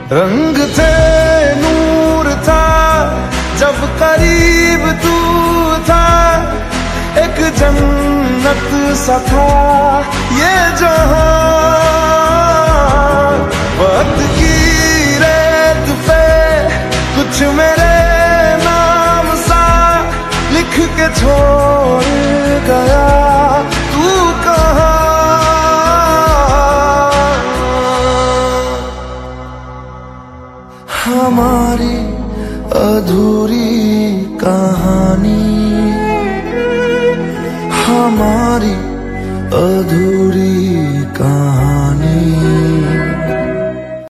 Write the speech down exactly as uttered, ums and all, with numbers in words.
रंग थे नूर था जब करीब तू था, एक जन्नत सा था ये जहां। वक्त की रेत पे कुछ मेरे नाम सा लिख के छोड़ गया तू कहाँ। हमारी अधूरी कहानी, हमारी अधूरी कहानी।